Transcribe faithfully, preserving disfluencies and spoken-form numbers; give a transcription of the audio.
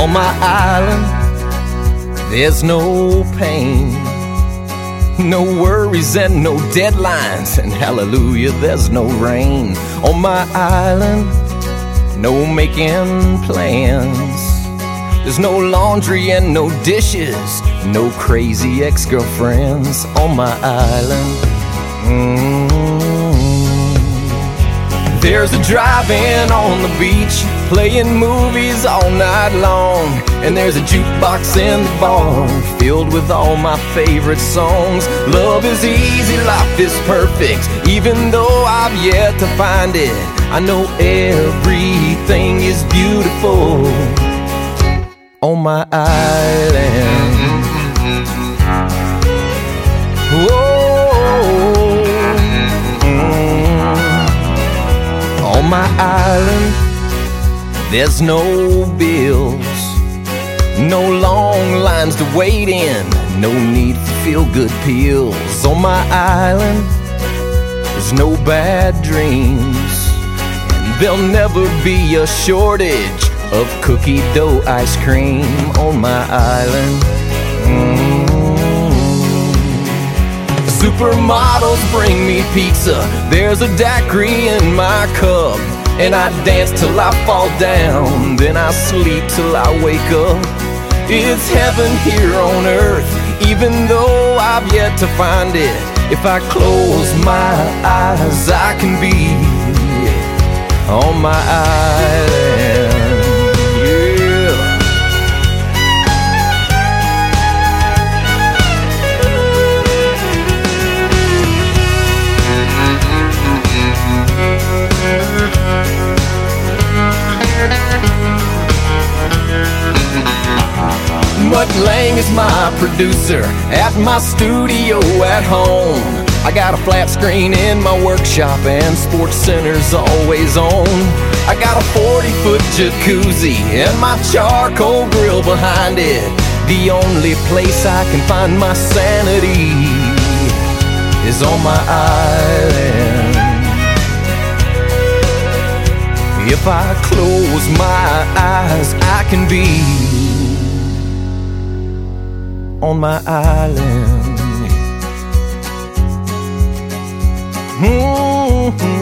On my island, there's no pain, no worries and no deadlines, and hallelujah, there's no rain. On my island, no making plans. There's no laundry and no dishes, no crazy ex-girlfriends on my island. Mm-hmm. There's a drive-in on the beach, playing movies all night long, and there's a jukebox in the bar filled with all my favorite songs. Love is easy, life is perfect, even though I've yet to find it. I know everything is beautiful on my island. Whoa, mm. On my island, there's no bills, no long lines to wait in, no need for feel-good pills. On my island, there's no bad dreams, and there'll never be a shortage of cookie dough ice cream on my island. Mm-hmm. Supermodels bring me pizza, there's a daiquiri in my cup, and I dance till I fall down, then I sleep till I wake up. It's heaven here on earth, even though I've yet to find it. If I close my eyes, I can be on my island. Mutt Lang is my producer at my studio at home. I got a flat screen in my workshop and Sports Center's always on. I got a forty foot jacuzzi and my charcoal grill behind it. The only place I can find my sanity is on my island. If I close my eyes, I can be on my island. Mm-hmm.